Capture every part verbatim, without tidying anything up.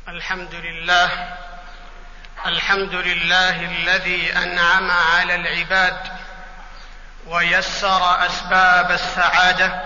الحمد لله الحمد لله الذي أنعم على العباد ويسر أسباب السعادة.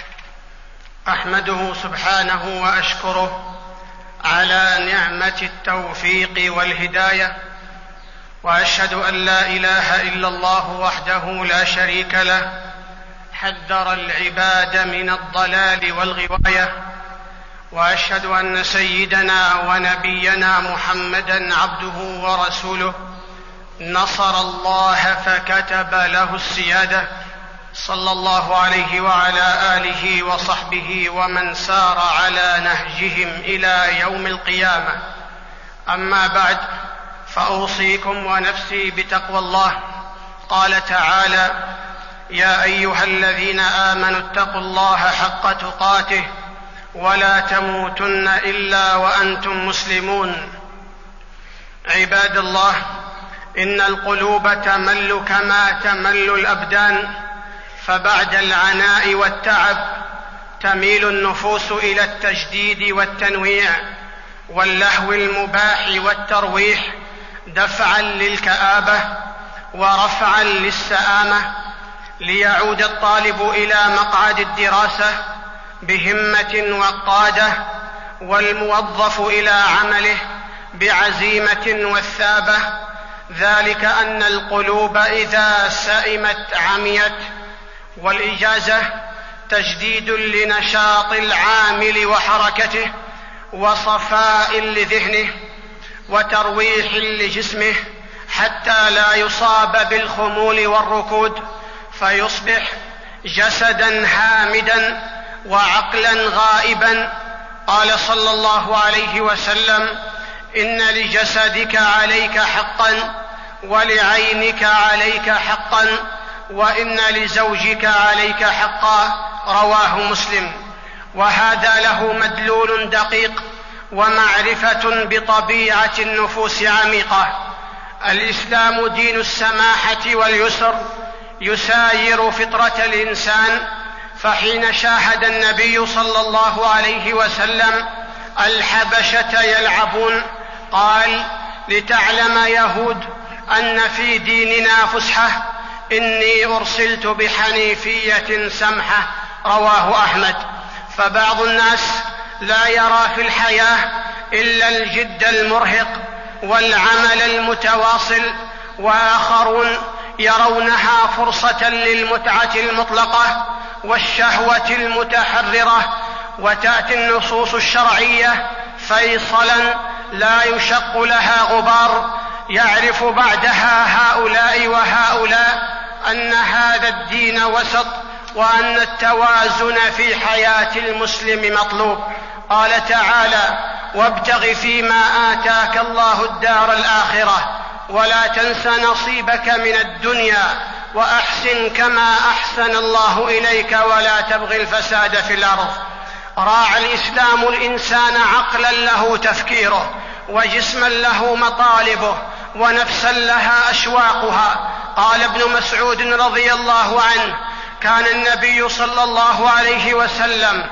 أحمده سبحانه وأشكره على نعمة التوفيق والهداية، وأشهد أن لا إله إلا الله وحده لا شريك له، حذر العباد من الضلال والغواية. وأشهد أن سيدنا ونبينا محمدًا عبده ورسوله، نصر الله فكتب له السيادة، صلى الله عليه وعلى آله وصحبه ومن سار على نهجهم إلى يوم القيامة. أما بعد، فأوصيكم ونفسي بتقوى الله. قال تعالى: يا أيها الذين آمنوا اتقوا الله حق تقاته ولا تموتن إلا وأنتم مسلمون. عباد الله، إن القلوب تمل كما تمل الأبدان، فبعد العناء والتعب تميل النفوس إلى التجديد والتنويع واللهو المباح والترويح، دفعا للكآبة ورفعا للسآمة، ليعود الطالب إلى مقعد الدراسة بهمة وقادة، والموظف إلى عمله بعزيمة وثابة. ذلك أن القلوب إذا سئمت عميت. والإجازة تجديد لنشاط العامل وحركته، وصفاء لذهنه، وترويح لجسمه، حتى لا يصاب بالخمول والركود، فيصبح جسداً هامداً وعقلاً غائباً. قال صلى الله عليه وسلم: إن لجسدك عليك حقاً، ولعينك عليك حقاً، وإن لزوجك عليك حقاً. رواه مسلم. وهذا له مدلول دقيق ومعرفة بطبيعة النفوس عميقة. الإسلام دين السماحة واليسر، يساير فطرة الإنسان. فحين شاهد النبي صلى الله عليه وسلم الحبشة يلعبون، قال: لتعلم يهود أن في ديننا فسحة، إني أرسلت بحنيفية سمحة. رواه أحمد. فبعض الناس لا يرى في الحياة إلا الجد المرهق والعمل المتواصل، وآخرون يرونها فرصة للمتعة المطلقة والشهوة المتحررة. وتأتي النصوص الشرعية فيصلا لا يشق لها غبار، يعرف بعدها هؤلاء وهؤلاء أن هذا الدين وسط، وأن التوازن في حياة المسلم مطلوب. قال تعالى: وابتغ فيما آتاك الله الدار الآخرة ولا تنس نصيبك من الدنيا وأحسن كما أحسن الله إليك ولا تبغ الفساد في الأرض. راعى الإسلام الإنسان عقلا له تفكيره، وجسما له مطالبه، ونفسا لها أشواقها. قال ابن مسعود رضي الله عنه: كان النبي صلى الله عليه وسلم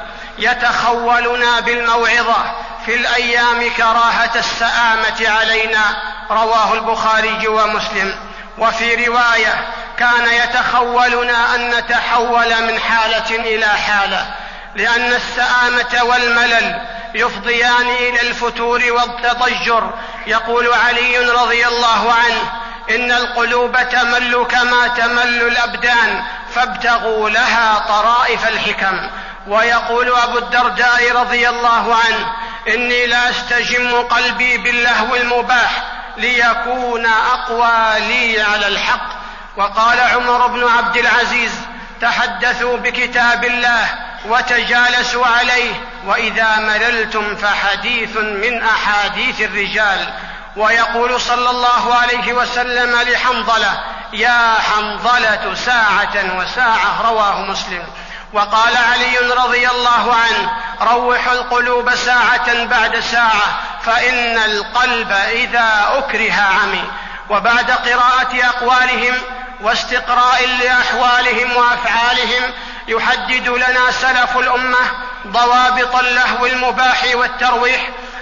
يتخولنا بالموعظة في الأيام كراهة السآمة علينا. رواه البخاري ومسلم. وفي رواية: كان يتخولنا أن نتحول من حالة إلى حالة، لأن السآمة والملل يفضيان إلى الفتور والتضجر. يقول علي رضي الله عنه: إن القلوب تمل كما تمل الأبدان، فابتغوا لها طرائف الحكم. ويقول أبو الدرداء رضي الله عنه: إني لا أستجم قلبي باللهو المباح ليكون أقوى لي على الحق. وقال عمر بن عبد العزيز: تحدثوا بكتاب الله وتجالسوا عليه، وإذا مللتم فحديث من أحاديث الرجال. ويقول صلى الله عليه وسلم لحنظلة: يا حنظلة ساعة وساعة. رواه مسلم. وقال علي رضي الله عنه: روحوا القلوب ساعة بعد ساعة، فإن القلب إذا أكره عمي. وبعد قراءة أقوالهم واستقراء لأحوالهم وأفعالهم يحدد لنا سلف الأمة ضوابط اللهو المباح والترويح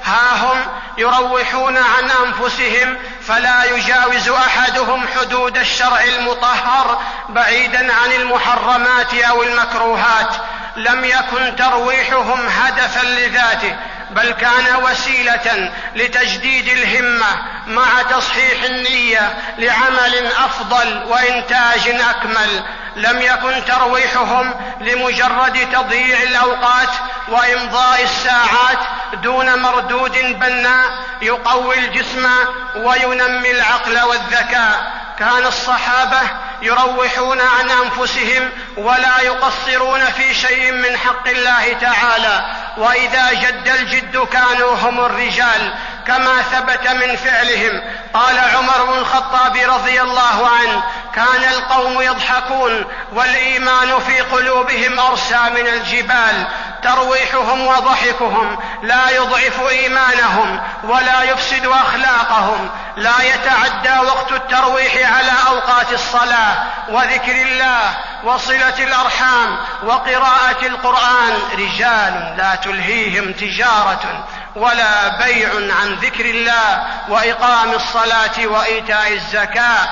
ها هم يروحون عن أنفسهم فلا يجاوز أحدهم حدود الشرع المطهر بعيدا عن المحرمات أو المكروهات. لم يكن ترويحهم هدفا لذاته، بل كان وسيلة لتجديد الهمة مع تصحيح النية لعمل أفضل وإنتاج أكمل. لم يكن ترويحهم لمجرد تضييع الأوقات وإمضاء الساعات دون مردود بناء يقوي الجسم وينمي العقل والذكاء. كان الصحابة يروحون عن أنفسهم ولا يقصرون في شيء من حق الله تعالى، وإذا جد الجد كانوا هم الرجال كما ثبت من فعلهم. قال عمر بن الخطاب رضي الله عنه: كان القوم يضحكون والإيمان في قلوبهم أرسى من الجبال. ترويحهم وضحكهم لا يضعف إيمانهم ولا يفسد أخلاقهم. لا يتعدى وقت الترويح على أوقات الصلاة وذكر الله وصلة الأرحام وقراءة القرآن. رجال لا تلهيهم تجارة ولا بيع عن ذكر الله وإقام الصلاة وإيتاء الزكاة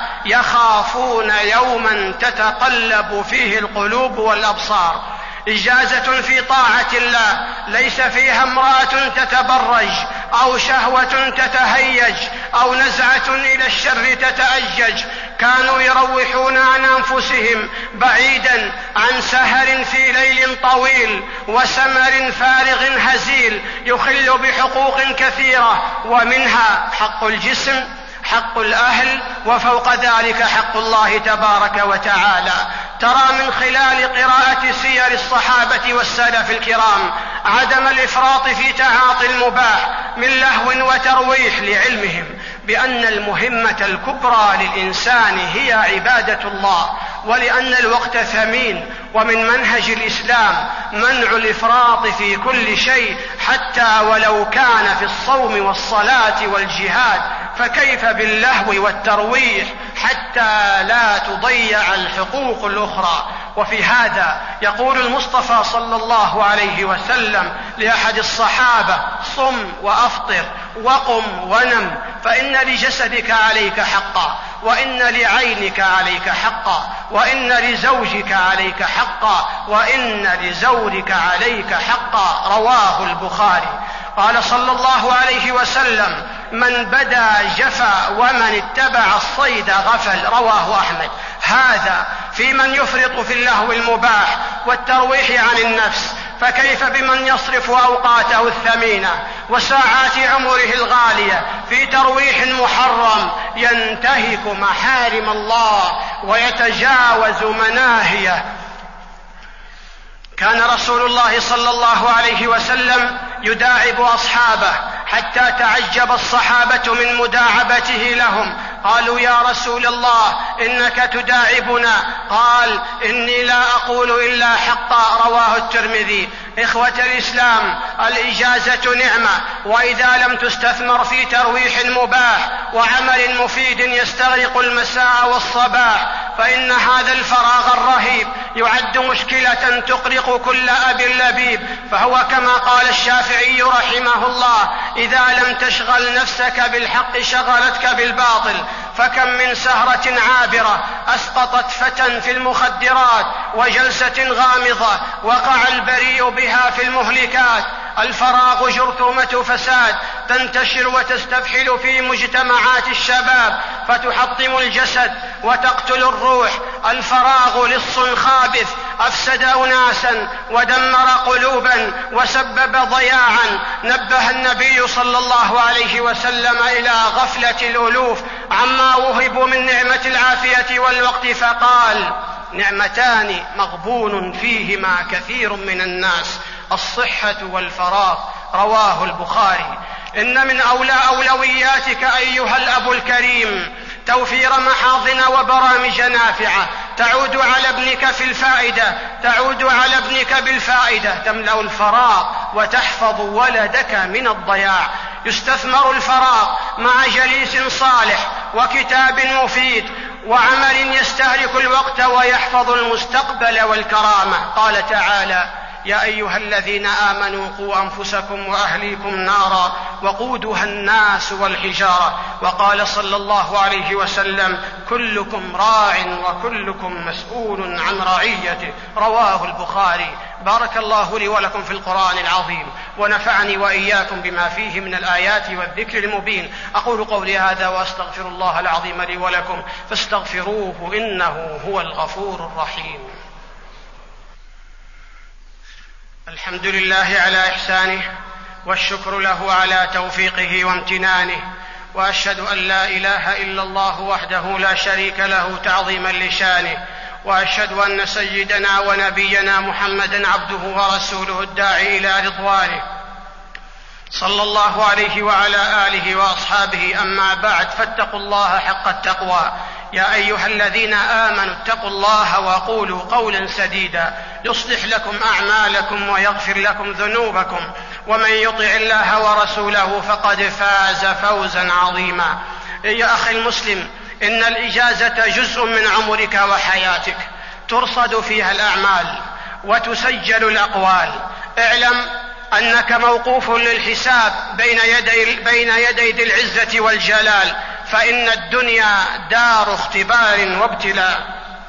يخافون يوما تتقلب فيه القلوب والأبصار. إجازة في طاعة الله ليس فيها امرأة تتبرج أو شهوة تتهيج أو نزعة إلى الشر تتأجج. كانوا يروحون عن أنفسهم بعيدا عن سهر في ليل طويل وسمر فارغ هزيل يخل بحقوق كثيرة، ومنها حق الجسم، حق الأهل، وفوق ذلك حق الله تبارك وتعالى. ترى من خلال قراءة سير الصحابة والسلف الكرام عدم الإفراط في تعاطي المباح من لهو وترويح، لعلمهم بأن المهمة الكبرى للإنسان هي عبادة الله، ولأن الوقت ثمين. ومن منهج الإسلام منع الإفراط في كل شيء حتى ولو كان في الصوم والصلاة والجهاد، فكيف باللهو والترويح حتى لا تضيع الحقوق الأخرى. وفي هذا يقول المصطفى صلى الله عليه وسلم لأحد الصحابة: صم وأفطر وقم ونم، فإن لجسدك عليك حقا، وإن لعينك عليك حقا، وإن لزوجك عليك حقا، وإن لزورك عليك حقا. رواه البخاري. قال صلى الله عليه وسلم: من بدا جفا ومن اتبع الصيد غفل. رواه أحمد. هذا في من يفرط في اللهو المباح والترويح عن النفس، فكيف بمن يصرف أوقاته الثمينة وساعات عمره الغالية في ترويح محرم ينتهك محارم الله ويتجاوز مناهيه. كان رسول الله صلى الله عليه وسلم يداعب أصحابه حتى تعجب الصحابة من مداعبته لهم. قالوا: يا رسول الله إنك تداعبنا. قال: إني لا أقول إلا حقا. رواه الترمذي. إخوة الإسلام، الإجازة نعمة، وإذا لم تستثمر في ترويح مباح وعمل مفيد يستغرق المساء والصباح فإن هذا الفراغ الرهيب يعد مشكلة تقلق كل أب لبيب. فهو كما قال الشافعي رحمه الله: إذا لم تشغل نفسك بالحق شغلتك بالباطل. فكم من سهرة عابرة أسقطت فتى في المخدرات وجلسة غامضة وقع البريء بها في المهلكات. الفراغ جرثومة فساد تنتشر وتستفحل في مجتمعات الشباب فتحطم الجسد وتقتل الروح. الفراغ لص خابث أفسد أناسا ودمر قلوبا وسبب ضياعا. نبه النبي صلى الله عليه وسلم إلى غفلة الألوف عما وهبوا من نعمة العافية والوقت، فقال: نعمتان مغبون فيهما كثير من الناس، الصحة والفراغ. رواه البخاري. إن من أولى أولوياتك أيها الأب الكريم توفير محاضن وبرامج نافعة تعود على ابنك في الفائدة تعود على ابنك بالفائدة تملأ الفراغ وتحفظ ولدك من الضياع. يستثمر الفراغ مع جليس صالح وكتاب مفيد وعمل يستهلك الوقت ويحفظ المستقبل والكرامة. قال تعالى: يا أيها الذين آمنوا قوا أنفسكم وأهليكم نارا وقودها الناس والحجارة. وقال صلى الله عليه وسلم: كلكم راع وكلكم مسؤول عن رعيته. رواه البخاري. بارك الله لي ولكم في القرآن العظيم، ونفعني وإياكم بما فيه من الآيات والذكر المبين. أقول قولي هذا وأستغفر الله العظيم لي ولكم، فاستغفروه إنه هو الغفور الرحيم. الحمد لله على إحسانه، والشكر له على توفيقه وامتنانه، وأشهد أن لا إله إلا الله وحده لا شريك له تعظيما لشانه، وأشهد أن سيدنا ونبينا محمدا عبده ورسوله الداعي إلى رضوانه، صلى الله عليه وعلى آله وأصحابه. أما بعد، فاتقوا الله حق التقوى. يا أيها الذين آمنوا اتقوا الله وقولوا قولا سديدا يصلح لكم أعمالكم ويغفر لكم ذنوبكم، ومن يطع الله ورسوله فقد فاز فوزا عظيما. يا أخي المسلم، إن الإجازة جزء من عمرك وحياتك، ترصد فيها الأعمال وتسجل الأقوال. اعلم أنك موقوف للحساب بين يدي, بين يدي ذي العزة والجلال، فإن الدنيا دار اختبار وابتلاء.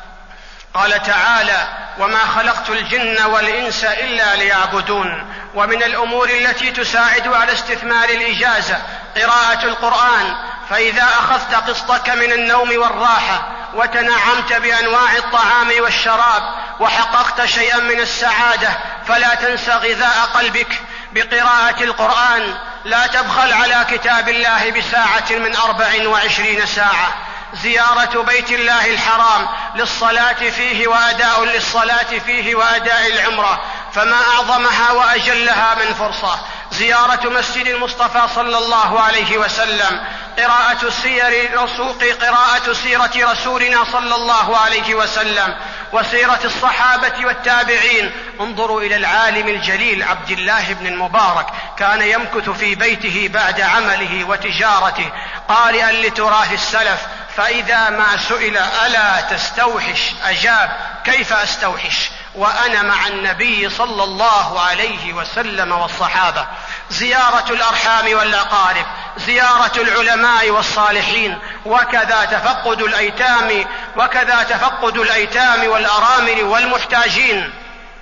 قال تعالى: وما خلقت الجن والإنس إلا ليعبدون. ومن الأمور التي تساعد على استثمار الإجازة قراءة القرآن، فإذا أخذت قسطك من النوم والراحة وتنعمت بأنواع الطعام والشراب وحققت شيئا من السعادة، فلا تنس غذاء قلبك بقراءة القرآن. لا تبخل على كتاب الله بساعة من أربع وعشرين ساعة. زيارة بيت الله الحرام للصلاة فيه وأداء للصلاة فيه وأداء العمرة، فما أعظمها وأجلها من فرصة. زيارة مسجد المصطفى صلى الله عليه وسلم، قراءة سير رسوق قراءة سيرة رسولنا صلى الله عليه وسلم وسيرة الصحابة والتابعين. انظروا إلى العالم الجليل عبد الله بن المبارك، كان يمكث في بيته بعد عمله وتجارته قارئا لتراث السلف، فإذا ما سئل ألا تستوحش أجاب: كيف أستوحش وأنا مع النبي صلى الله عليه وسلم والصحابة. زيارة الأرحام والأقارب، زيارة العلماء والصالحين، وكذا تفقد الأيتام وكذا تفقد الأيتام والأرامل والمحتاجين،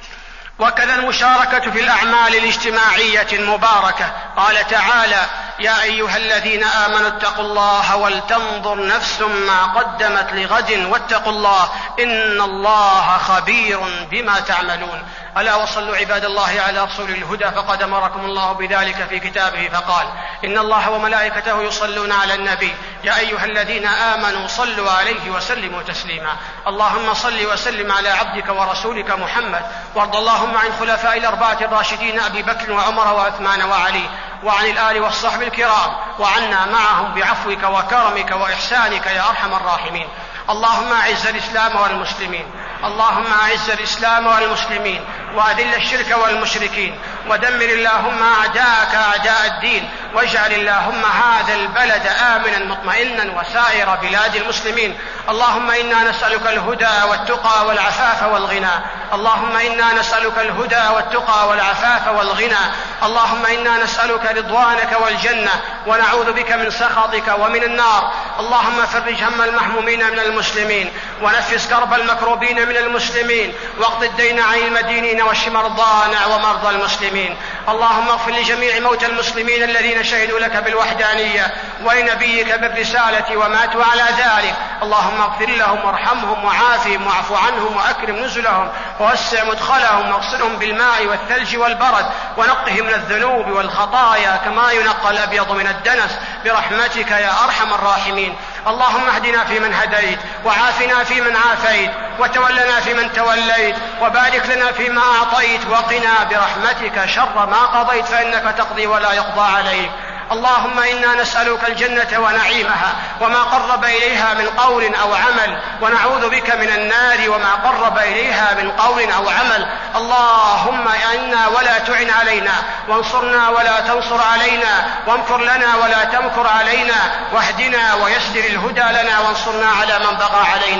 وكذا المشاركة في الأعمال الاجتماعية المباركة. قال تعالى: يا أيها الذين آمنوا اتقوا الله ولتنظر نفس ما قدمت لغد واتقوا الله إن الله خبير بما تعملون. ألا وصلوا عباد الله على رسول الهدى، فقد أمركم الله بذلك في كتابه فقال: إن الله وملائكته يصلون على النبي يا أيها الذين آمنوا صلوا عليه وسلموا تسليما. اللهم صل وسلم على عبدك ورسولك محمد، وارض اللهم عن خلفاء الأربعة الراشدين أبي بكر وعمر وعثمان وعلي، وعن الآل والصحب الكرام، وعنا معهم بعفوك وكرمك وإحسانك يا أرحم الراحمين. اللهم أعز الإسلام والمسلمين اللهم أعز الإسلام والمسلمين وأذل الشرك والمشركين، ودمر اللهم أعداءك أعداء الدين، واجعل اللهم هذا البلد آمنا مطمئنا وسائر بلاد المسلمين. اللهم إنا نسألك الهدى والتقى والعفاف والغنى اللهم إنا نسألك الهدى والتقى والعفاف والغنى اللهم إنا نسألك رضوانك والجنة، ونعوذ بك من سخطك ومن النار. اللهم فرج هم المهمومين من المسلمين، ونفس كرب المكروبين من المسلمين، واقض الدين عن المدينين واشف مرضانا ومرضى المسلمين. اللهم اغفر لجميع موتى المسلمين الذين شهدوا لك بالوحدانية ولنبيك بالرسالة وماتوا على ذلك. اللهم اغفر لهم وارحمهم وعافهم واعف عنهم وأكرم نزلهم ووسع مدخلهم واغسلهم بالماء والثلج والبرد، ونقهم من الذنوب والخطايا كما ينقى الأبيض من الدنس برحمتك يا أرحم الراحمين. اللهم اهدنا فيمن هديت، وعافنا فيمن عافيت، وتولنا فيمن توليت، وبارك لنا فيما أعطيت، وقنا برحمتك شر ما قضيت، فإنك تقضي ولا يقضى عليك. اللهم إنا نسألك الجنة ونعيمها وما قرب إليها من قول أو عمل، ونعوذ بك من النار وما قرب إليها من قول أو عمل. اللهم إنا ولا تعن علينا، وانصرنا ولا تنصر علينا، وامكر لنا ولا تمكر علينا، واهدنا ويسر الهدى لنا، وانصرنا على من بغى علينا.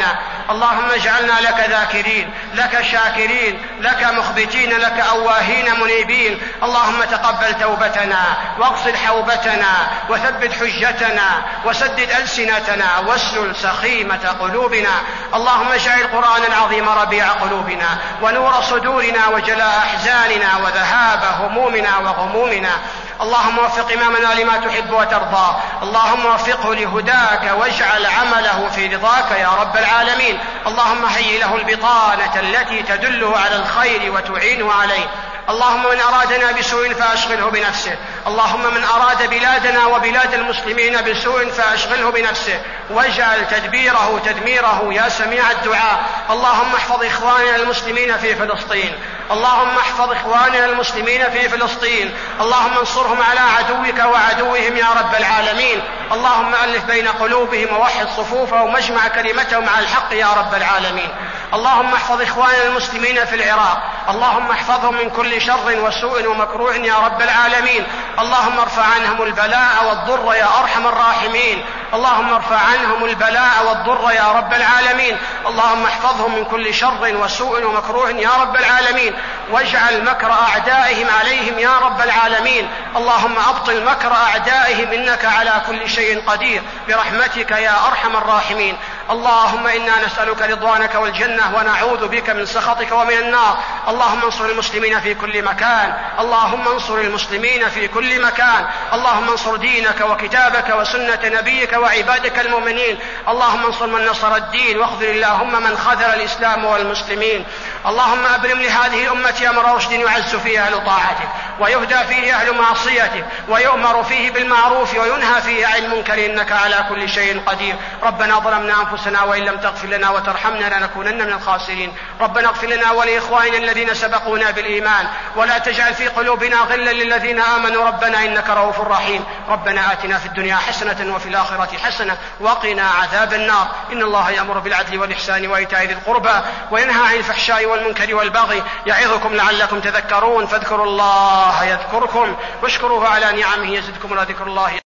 اللهم اجعلنا لك ذاكرين، لك شاكرين، لك مخبتين، لك أواهين منيبين. اللهم تقبل توبتنا واغسل حوبتنا وثبت حجتنا وسدد ألسنتنا واسلل سخيمة قلوبنا. اللهم اجعل القرآن العظيم ربيع قلوبنا ونور صدورنا وجلاء أحزاننا وذهاب همومنا وغمومنا. اللهم وفق إمامنا لما تحب وترضى، اللهم وفقه لهداك واجعل عمله في رضاك يا رب العالمين. اللهم هيئ له البطانة التي تدله على الخير وتعينه عليه. اللهم من أرادنا بسوء فأشغله بنفسه، اللهم من أراد بلادنا وبلاد المسلمين بسوء فأشغله بنفسه واجعل تدبيره تدميره يا سميع الدعاء. اللهم احفظ إخواننا المسلمين في فلسطين، اللهم احفظ إخواننا المسلمين في فلسطين، اللهم انصرهم على عدوك وعدوهم يا رب العالمين. اللهم ألف بين قلوبهم ووحد صفوفهم واجمع كلمتهم على الحق يا رب العالمين. اللهم احفظ إخواننا المسلمين في العراق، اللهم احفظهم من كل شر وسوء ومكروه يا رب العالمين. اللهم ارفع عنهم البلاء والضر يا أرحم الراحمين، اللهم ارفع عنهم البلاء والضر يا رب العالمين. اللهم احفظهم من كل شر وسوء ومكروه يا رب العالمين، واجعل مكر أعدائهم عليهم يا رب العالمين. اللهم أبطل مكر أعدائهم إنك على كل شيء قدير برحمتك يا أرحم الراحمين. اللهم إنا نسألك رضوانك والجنة ونعوذ بك من سخطك ومن النار. اللهم انصر المسلمين في كل مكان، اللهم انصر المسلمين في كل مكان، اللهم انصر دينك وكتابك وسنة نبيك وعبادك المؤمنين. اللهم انصر من نصر الدين واخذل اللهم من خذل الإسلام والمسلمين. اللهم أبرم لهذه الأمة أمر رشد يعز فيه أهل طاعتك ويهدى فيه أهل معصيتك ويؤمر فيه بالمعروف وينهى فيه عن المنكر إنك على كل شيء قدير. ربنا ظلمنا أنفسنا وإن لم تغفر لنا وترحمنا لنكونن من الخاسرين. ربنا اغفر لنا ولإخواننا الذين سبقونا بالإيمان ولا تجعل في قلوبنا غلا للذين آمنوا ربنا إنك رؤوف رحيم. ربنا آتنا في الدنيا حسنة وفي الآخرة حسنة وقنا عذاب النار. إن الله يأمر بالعدل والإحسان وإيتاء ذي القربى وينهى عن الفحشاء والمنكر والبغي يعظكم لعلكم تذكرون. فاذكروا الله يذكركم واشكروه على نعمه يزدكم ولذكر الله